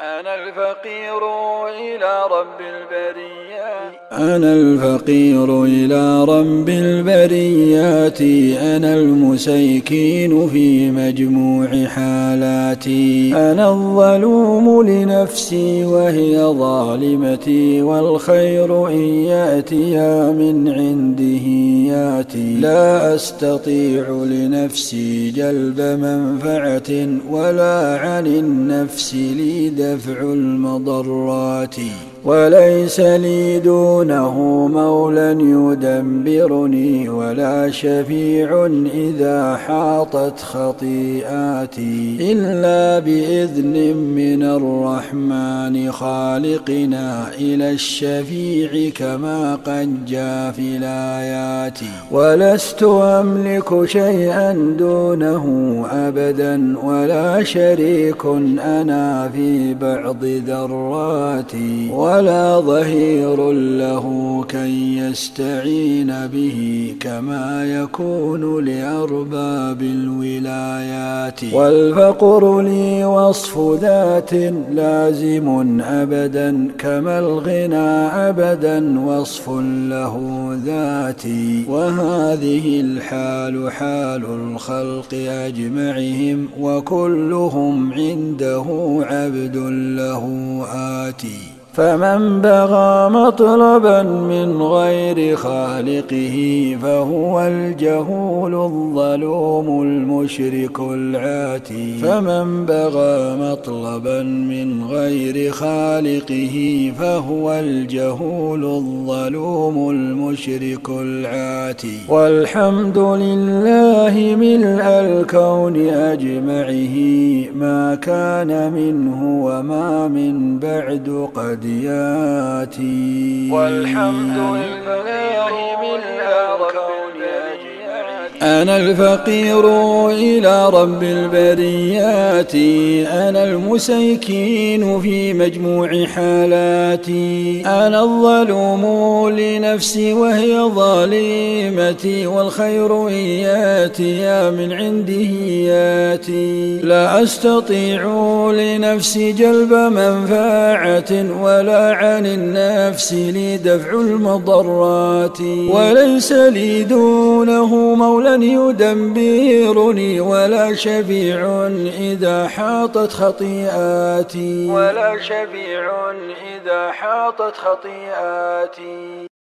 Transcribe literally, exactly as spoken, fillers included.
أنا الفقير إلى رب البريات أنا الفقير إلى رب البريات أنا المسيكين في مجموع حالاتي أنا الظلوم لنفسي وهي ظالمتي والخير إن يأتي من عنده يأتي لا أستطيع لنفسي جلب منفعة ولا عن النفس لي دفع المضرات وليس لي دونه مولى يدبرني ولا شفيع إذا حاطت خطيئاتي إلا بإذن من الرحمن خالقنا إلى الشفيع كما قد جاء في الآيات ولست أملك شيئا دونه أبدا ولا شريك أنا في بعض ذراتي ولا ظهير له كي يستعين به كما يكون لأرباب الولايات والفقر لي وصف ذات لازم أبدا كما الغنى أبدا وصف له ذاتي وهذه الحال حال الخلق أجمعهم وكلهم عنده عبد له آتي فمن بغى مطلبا من غير خالقه فهو الجهول الظلوم المشرك العاتي فمن بغى مطلبا من غير خالقه فهو الجهول الظلوم المشرك العاتي والحمد لله ملء الكون أجمعه ما كان منه وما من بعد قد ياتي والحمد لله ملء الكون أنا الفقير إلى رب البريات أنا المسيكين في مجموع حالاتي أنا الظلوم لنفسي وهي ظالمتي والخير إن ياتي من عنده ياتي لا أستطيع لنفسي جلب منفعة ولا عن النفس لي دفع المضرات وليس لي دونه مولى يدبرني ولا شفيع إذا حاطت خطيئاتي ولا شفيع إذا حاطت خطيئاتي